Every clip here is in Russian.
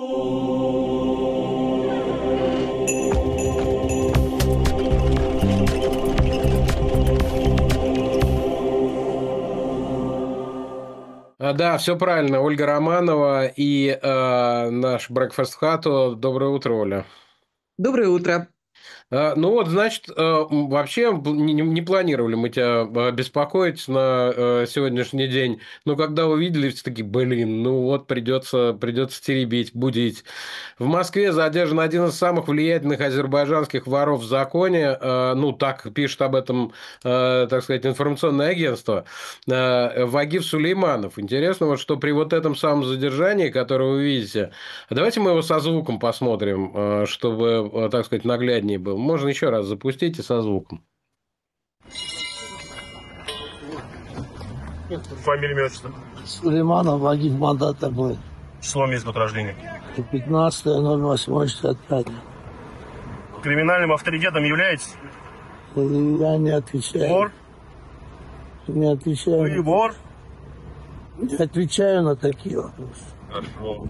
Да, все правильно. Ольга Романова и наш Breakfast Hut. Доброе утро, Оля. Доброе утро. Ну вот, значит, вообще не планировали мы тебя беспокоить на сегодняшний день. Но когда увидели, все таки блин, ну вот придется теребить, будить. В Москве задержан один из самых влиятельных азербайджанских воров в законе. Ну, так пишет об этом, так сказать, информационное агентство. Вагиф Сулейманов. Интересно, вот что при вот этом самом задержании, которое вы видите, давайте мы его со звуком посмотрим, чтобы, так сказать, нагляднее был. Можно еще раз запустить и со звуком. Фамилия, имя, отчество. Сулейманов Вагиф, мандат такой. Число, месяц, год рождения. 15.08.65. Криминальным авторитетом являетесь? Я не отвечаю. Вор? Не отвечаю. Вы вор? Не отвечаю на такие вопросы. Хорошо.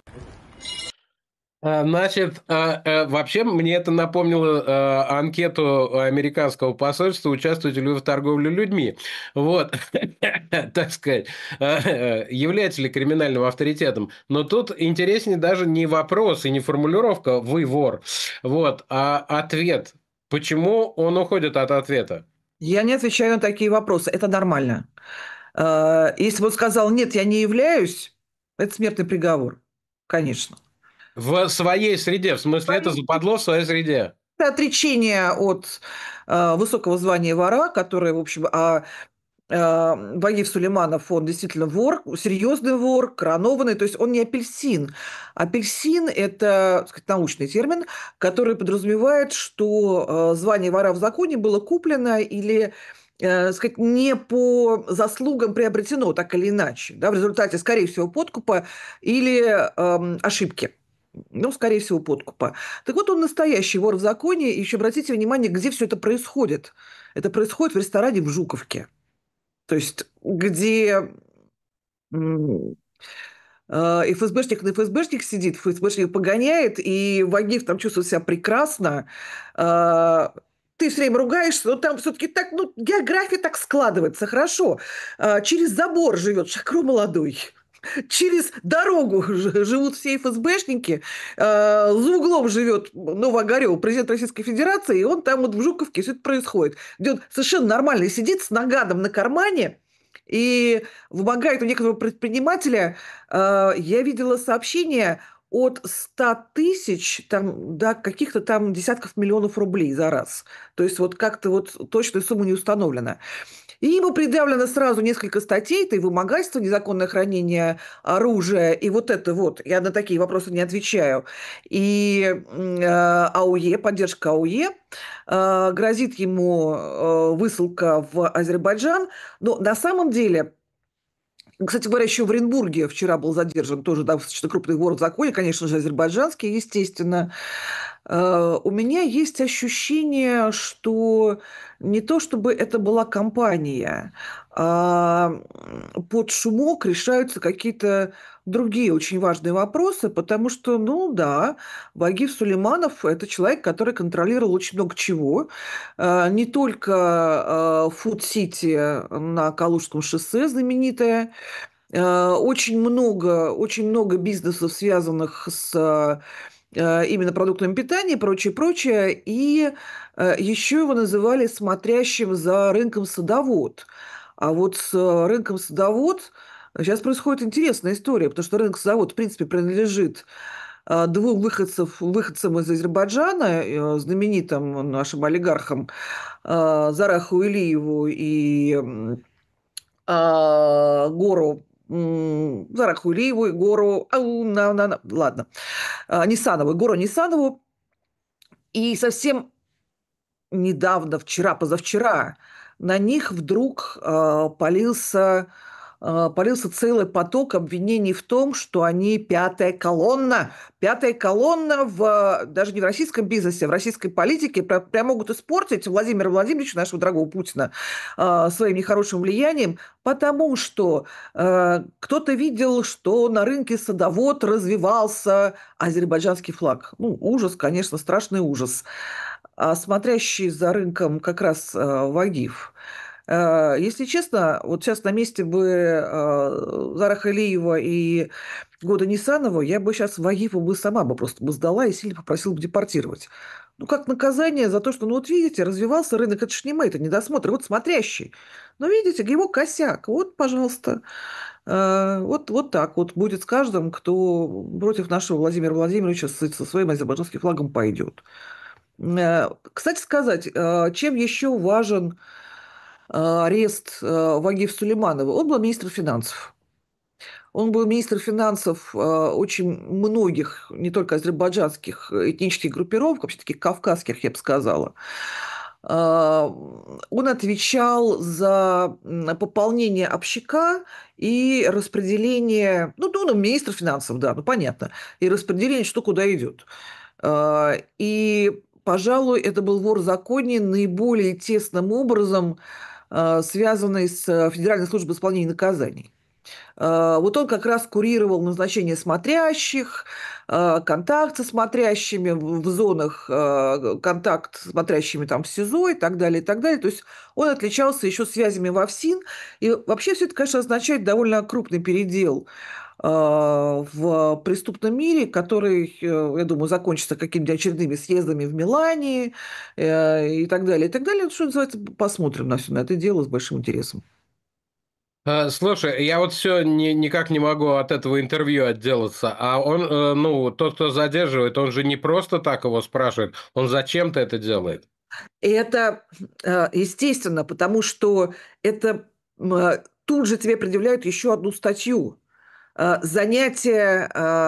Значит, вообще мне это напомнило анкету американского посольства, участвуете ли вы в торговле людьми. Вот, так сказать, является ли криминальным авторитетом. Но тут интереснее даже не вопрос и не формулировка «вы вор», вот, а ответ. Почему он уходит от ответа? Я не отвечаю на такие вопросы. Это нормально. Если бы он сказал «нет, я не являюсь», это смертный приговор. Конечно. В своей среде, в смысле, это западло в своей среде. Это отречение от высокого звания вора, которое, в общем, Вагиф Сулейманов, он действительно вор, серьезный вор, коронованный, то есть он не апельсин. Апельсин – это, так сказать, научный термин, который подразумевает, что звание вора в законе было куплено или сказать, не по заслугам приобретено, так или иначе, да, в результате, скорее всего, подкупа или ошибки. Ну, скорее всего, подкупа. Так вот, он настоящий вор в законе. И еще обратите внимание, где все это происходит. Это происходит в ресторане в Жуковке. То есть, где ФСБшник на ФСБшник сидит, ФСБшник погоняет, и Вагиф там чувствует себя прекрасно. Ты все время ругаешься, но там все-таки так, ну, география так складывается, хорошо. Через забор живет Шакро молодой. Через дорогу живут все ФСБшники, за углом живет Новоогарёв, президент Российской Федерации, и он там вот в Жуковке все это происходит. Где он совершенно нормально сидит с наганом на кармане и вымогает у некоторого предпринимателя, я видела сообщение от 100 тысяч там, до каких-то там десятков миллионов рублей за раз. То есть вот как-то вот точная сумма не установлена. И ему предъявлено сразу несколько статей, это и вымогательство, незаконное хранение оружия, и вот это вот, я на такие вопросы не отвечаю, и АУЕ, поддержка АУЕ, грозит ему высылка в Азербайджан, но на самом деле... Кстати говоря, еще в Оренбурге вчера был задержан тоже достаточно крупный вор в законе, конечно же, азербайджанский, естественно. У меня есть ощущение, что не то чтобы это была компания, а под шумок решаются какие-то другие очень важные вопросы, потому что, ну да, Вагиф Сулейманов – это человек, который контролировал очень много чего. Не только Фуд-Сити на Калужском шоссе знаменитое, очень много бизнесов, связанных с именно продуктами питания и прочее, прочее. И еще его называли смотрящим за рынком садовод. А вот с рынком садовод сейчас происходит интересная история, потому что рынок садовод, в принципе, принадлежит двум выходцам из Азербайджана, знаменитым нашим олигархам Зараху Илиеву и Гору Зараху Илиеву и Гору... ладно. Нисанову, Гору Нисанову. И совсем недавно, вчера, позавчера, на них вдруг полился полился целый поток обвинений в том, что они пятая колонна. Пятая колонна даже не в российском бизнесе, а в российской политике прям могут испортить Владимира Владимировича, нашего дорогого Путина, своим нехорошим влиянием, потому что кто-то видел, что на рынке садовод развивался азербайджанский флаг. Ну, ужас, конечно, страшный ужас. А смотрящий за рынком как раз Вагиф. Если честно, вот сейчас на месте бы Зара Халиева и Года Нисанова, я бы сейчас Вагифа бы сама бы просто бы сдала и сильно попросила бы депортировать. Ну, как наказание за то, что, ну, вот видите, развивался рынок, это ж не мы, это недосмотр, вот смотрящий. Ну, видите, его косяк, вот, пожалуйста. Вот так вот будет с каждым, кто против нашего Владимира Владимировича со своим азербайджанским флагом пойдет. Кстати сказать, чем еще важен арест Вагифа Сулейманова? Он был министром финансов. Он был министр финансов очень многих, не только азербайджанских этнических группировок, вообще таких кавказских, я бы сказала. Он отвечал за пополнение общака и распределение, ну, он министр финансов, да, ну, понятно, и распределение, что куда идет. И, пожалуй, это был вор в законе, наиболее тесным образом связанный с Федеральной службой исполнения наказаний. Вот он как раз курировал назначение смотрящих, контакт со смотрящими в зонах, контакт с смотрящими там в СИЗО и так далее, и так далее. То есть он отличался еще связями во ФСИН. И вообще все это, конечно, означает довольно крупный передел в преступном мире, который, я думаю, закончится какими-то очередными съездами в Милане и так далее, и так далее. Что называется, посмотрим на все на это дело с большим интересом. Слушай, я вот все никак не могу от этого интервью отделаться. А он, ну, тот, кто задерживает, он же не просто так его спрашивает, он зачем-то это делает. И это естественно, потому что это тут же тебе предъявляют еще одну статью. Занятие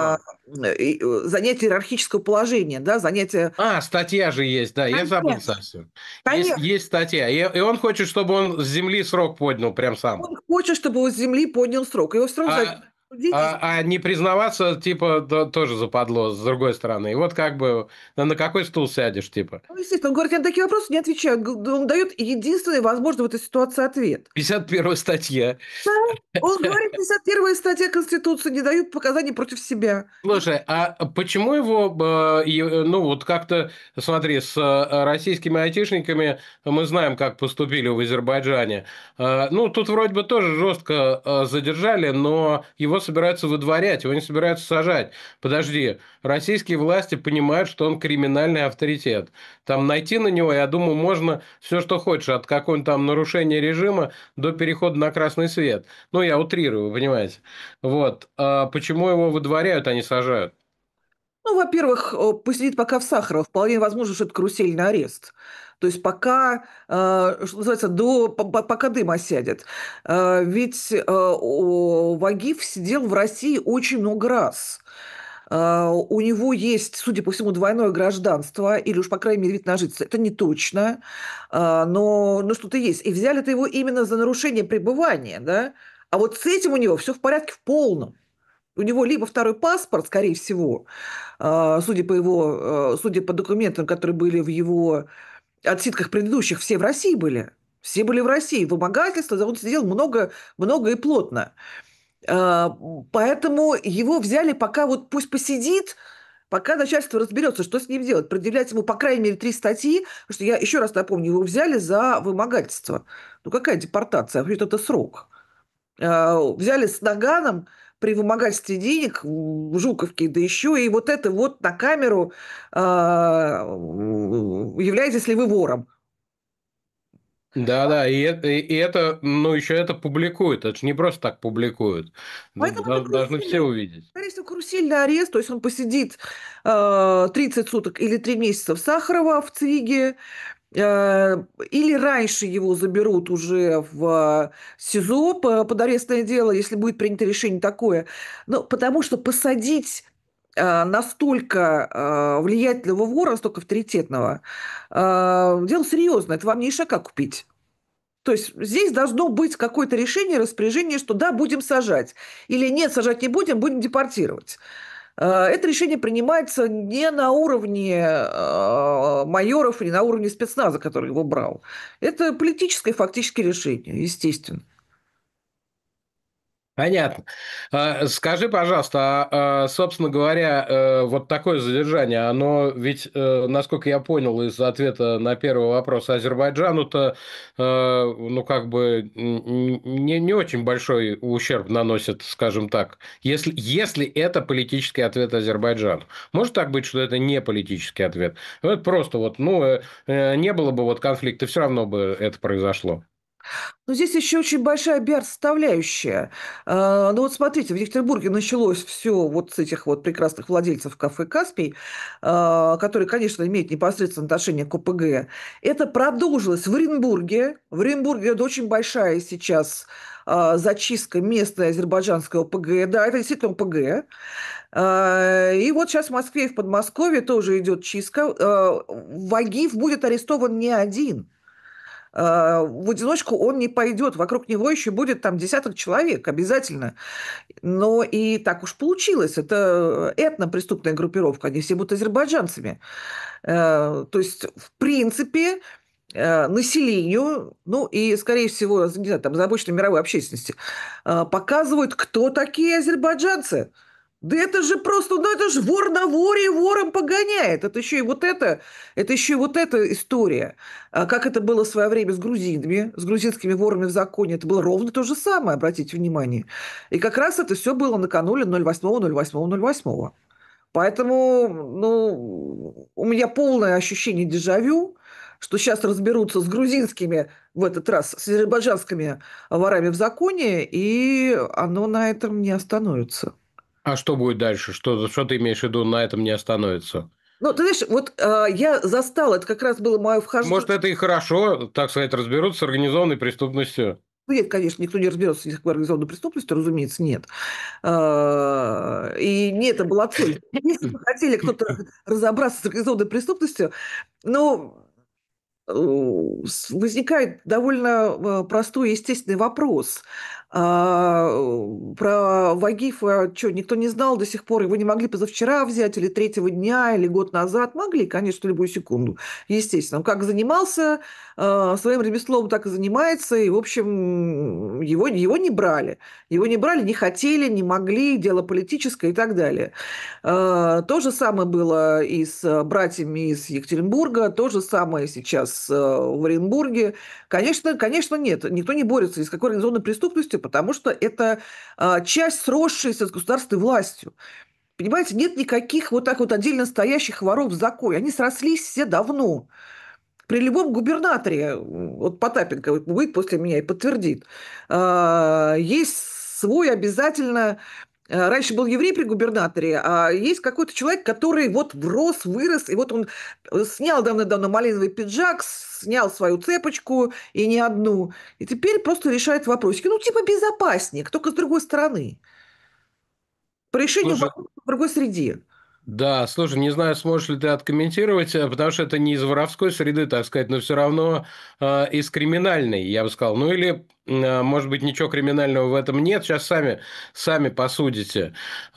иерархического положения, да, занятие... Статья же есть, да, я забыл Конечно, совсем. конечно. Есть статья, и он хочет, чтобы он с земли срок поднял прям сам. Он хочет, чтобы он с земли поднял срок. Его все равно А не признаваться, типа, тоже западло, с другой стороны. И вот как бы, на какой стул сядешь, типа? Ну, естественно, он говорит, я на такие вопросы не отвечаю. Он дает единственный возможный в этой ситуации ответ. 51 статья. Да, он говорит, 51-я статья Конституции не дают показаний против себя. Слушай, а почему его, ну вот как-то, смотри, с российскими айтишниками мы знаем, как поступили в Азербайджане. Ну, тут вроде бы тоже жестко задержали, но его собираются выдворять, его не собираются сажать. Подожди, российские власти понимают, что он криминальный авторитет. Там найти на него, я думаю, можно все, что хочешь, от какого-нибудь там нарушения режима до перехода на красный свет. Ну, я утрирую, вы понимаете. Вот. А почему его выдворяют, а не сажают? Ну, во-первых, посидит пока в Сахарово. Вполне возможно, что это карусельный арест. То есть пока, что называется, пока дым осядет. Ведь Вагиф сидел в России очень много раз. У него есть, судя по всему, двойное гражданство, или уж, по крайней мере, вид на жительство. Это не точно, но что-то есть. И взяли-то его именно за нарушение пребывания, да? А вот с этим у него все в порядке в полном. У него либо второй паспорт, скорее всего, судя по документам, которые были в его отсидках предыдущих, все в России были. Все были в России. Вымогательство, он сидел много, много и плотно. Поэтому его взяли пока вот пусть посидит, пока начальство разберется, что с ним делать. Предъявлять ему, по крайней мере, 3 статьи, потому что я еще раз напомню, его взяли за вымогательство. Ну, какая депортация? Вообще это срок. Взяли с наганом при вымогательстве денег в Жуковке, да еще и вот это вот на камеру являетесь ли вы вором. Да, и это, ну, еще это публикуют. Это же не просто так публикуют. Поэтому это Должны все увидеть. скорее всего, карусельный арест, то есть он посидит 30 суток или 3 месяца в Сахарово, в Цвиге, или раньше его заберут уже в СИЗО под арестное дело, если будет принято решение такое. Ну, потому что посадить настолько влиятельного вора, настолько авторитетного, дело серьезное. Это вам не ишака купить. То есть здесь должно быть какое-то решение, распоряжение, что да, будем сажать. Или нет, сажать не будем, будем депортировать. Это решение принимается не на уровне майоров и не на уровне спецназа, который его брал. Это политическое фактически решение, естественно. Понятно. Скажи, пожалуйста, собственно говоря, вот такое задержание, оно ведь, насколько я понял из ответа на первый вопрос, Азербайджану-то, ну, как бы не очень большой ущерб наносит, скажем так, если это политический ответ Азербайджану. Может так быть, что это не политический ответ? Это просто вот, ну, не было бы вот конфликта, все равно бы это произошло. Но здесь еще очень большая пиар-составляющая. Ну вот смотрите, в Екатеринбурге началось все вот с этих вот прекрасных владельцев кафе «Каспий», которые, конечно, имеют непосредственное отношение к ОПГ. Это продолжилось в Оренбурге. В Оренбурге это очень большая сейчас зачистка местной азербайджанской ОПГ. Да, это действительно ОПГ. И вот сейчас в Москве и в Подмосковье тоже идет чистка. Вагиев будет арестован не один. В одиночку он не пойдет, вокруг него еще будет там десяток человек обязательно. Но и так уж получилось, это этнопреступная группировка, они все будут азербайджанцами. То есть, в принципе, населению, ну и, скорее всего, не знаю, там, озабоченной мировой общественности, показывают, кто такие азербайджанцы. Да это же просто, ну это же вор на воре вором погоняет. Это еще и вот эта история. Как это было в свое время с грузинами, с грузинскими ворами в законе, это было ровно то же самое, обратите внимание. И как раз это все было накануне 08.08.08. Поэтому, ну, у меня полное ощущение дежавю, что сейчас разберутся с грузинскими, в этот раз, с азербайджанскими ворами в законе, и оно на этом не остановится. А что будет дальше? Что ты имеешь в виду, на этом не остановится? Ну, ты знаешь, вот я застала, это как раз было мое вхождение. Может, это и хорошо, так сказать, разберутся с организованной преступностью. Ну, нет, конечно, никто не разберется с организованной преступностью, разумеется, нет. И не это была цель. Если бы хотели кто-то разобраться с организованной преступностью, ну, возникает довольно простой и естественный вопрос. Про Вагифа что, никто не знал до сих пор? Его не могли позавчера взять, или третьего дня, или год назад? Могли, конечно, любую секунду. Естественно. Он как занимался своим ремеслом, так и занимается. И, в общем, его не брали. Его не брали, не хотели, не могли, дело политическое и так далее. То же самое было и с братьями из Екатеринбурга, то же самое сейчас в Оренбурге. Конечно, нет, никто не борется ни с какой организованной преступностью, потому что это часть, сросшаяся с государственной властью. Понимаете, нет никаких вот так вот отдельно стоящих воров в законе. Они срослись все давно. При любом губернаторе, вот Потапенко будет после меня и подтвердит, есть свой обязательно. Раньше был еврей при губернаторе, а есть какой-то человек, который вот врос, вырос, и вот он снял давно-давно малиновый пиджак, снял свою цепочку, и не одну, и теперь просто решает вопросики. Ну, типа безопасник, только с другой стороны. По решению Слушай, вопроса в другой среде. да, слушай, не знаю, сможешь ли ты откомментировать, потому что это не из воровской среды, так сказать, но все равно из криминальной, я бы сказал. Ну или, может быть, ничего криминального в этом нет, сейчас сами посудите.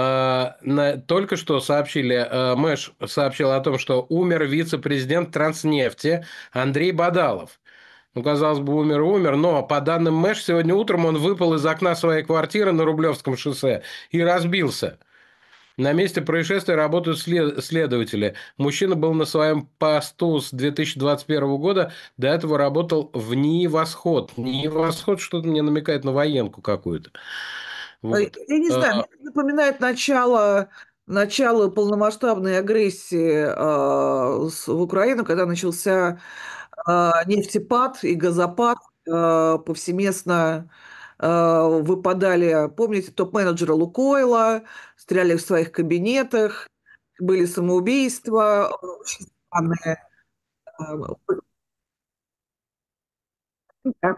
Только что сообщили, Мэш сообщил о том, что умер вице-президент Транснефти Андрей Бадалов. Ну, казалось бы, умер, но по данным Мэш, сегодня утром он выпал из окна своей квартиры на Рублевском шоссе и разбился. На месте происшествия работают следователи. Мужчина был на своем посту с 2021 года. До этого работал в НИИ «Восход». НИИ «Восход» что-то мне намекает на военку какую-то. Вот. Я не знаю, мне это напоминает начало полномасштабной агрессии в Украину, когда начался нефтепад и газопад, повсеместно выпадали, помните, топ-менеджеры «Лукойла», стреляли в своих кабинетах, были самоубийства, очень странные. э, да,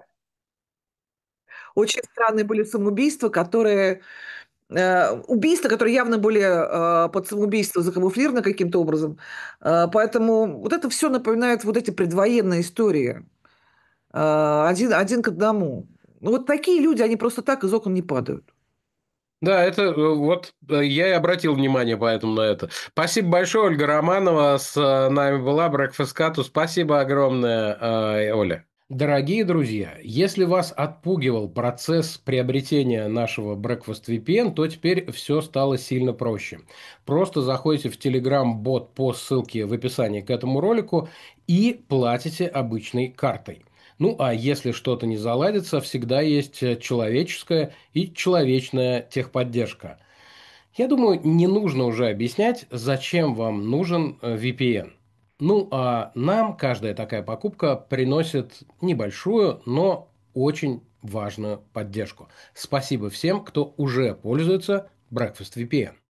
Очень странные были самоубийства, убийства, которые явно были под самоубийство закамуфлированы каким-то образом. Поэтому вот это все напоминает вот эти предвоенные истории. один к одному. Ну, вот такие люди, они просто так из окон не падают. Да, это вот я и обратил внимание поэтому на это. Спасибо большое, Ольга Романова с нами была, Breakfast Cat. Спасибо огромное, Оля. Дорогие друзья, если вас отпугивал процесс приобретения нашего Breakfast VPN, то теперь все стало сильно проще. Просто заходите в Telegram-бот по ссылке в описании к этому ролику и платите обычной картой. Ну, а если что-то не заладится, всегда есть человеческая и человечная техподдержка. Я думаю, не нужно уже объяснять, зачем вам нужен VPN. Ну, а нам каждая такая покупка приносит небольшую, но очень важную поддержку. Спасибо всем, кто уже пользуется Breakfast VPN.